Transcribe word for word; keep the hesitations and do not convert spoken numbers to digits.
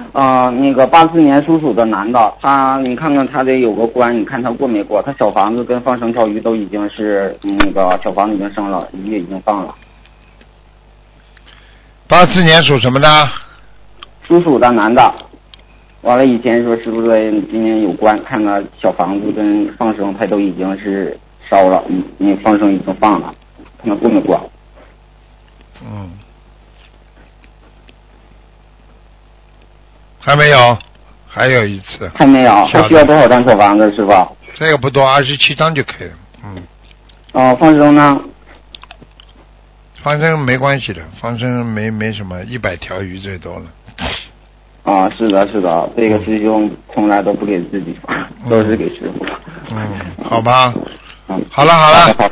呃，那个八四年属鼠的男的，他你看看他得有个关，你看他过没过？他小房子跟放生条鱼都已经是那个小房子已经生了，鱼也已经放了。 八四年属什么的？ 属鼠的男的。完了，以前说是不是今年有关？看看小房子跟放生，他都已经是烧了，嗯，那放生已经放了，看看过没过？ 嗯，还没有，还有一次。 还没有，他需要多少张小房子，师傅？ 这个不多，二十七张就可以了。嗯。 哦，放生呢？ 放生没关系的，放生没没什么，一百条鱼最多了。 啊，是的，是的，这个师兄从来都不给自己发，都是给师傅。 嗯，好吧。 嗯， 好了好了。